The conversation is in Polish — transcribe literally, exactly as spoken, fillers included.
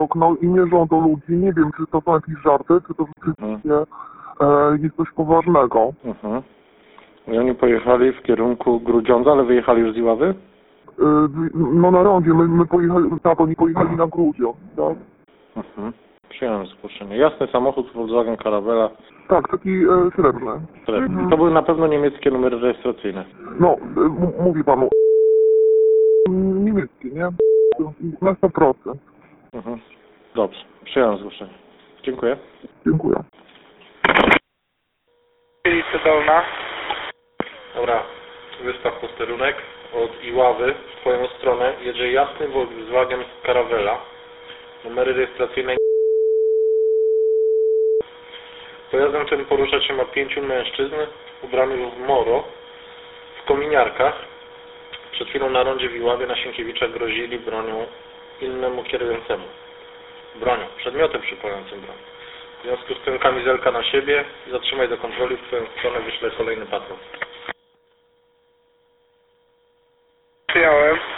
okno i mierzą do ludzi. Nie wiem, czy to są jakieś żarty, czy to rzeczywiście e, jest coś poważnego. Mhm. I oni pojechali w kierunku Grudziądza, ale wyjechali już z Iławy? E, no na rondzie, my, my pojechali, tak, oni pojechali na Grudziądz, tak? Mhm. Przyjąłem zgłoszenie. Jasny samochód Volkswagen Caravella. Tak, taki e, srebrny. Mhm. To były na pewno niemieckie numery rejestracyjne. No, e, m- mówi panu, niemiecki, nie? Na sto procent. Mhm. Dobrze, przyjąłem zgłoszenie. Dziękuję. Dziękuję. Ulica Dolna. Dobra, wystaw posterunek od Iławy w twoją stronę. Jedzie jasny Volkswagen Caravella. Numery rejestracyjne. Pojazdem tym poruszać się ma pięciu mężczyzn ubranych w moro, w kominiarkach. Przed chwilą na rondzie w Iławie na Sienkiewicza grozili bronią innemu kierującemu. Bronią, przedmiotem przypominającym broń. W związku z tym kamizelka na siebie i zatrzymaj do kontroli, w twoją stronę wyślę kolejny patrol. Przyjąłem.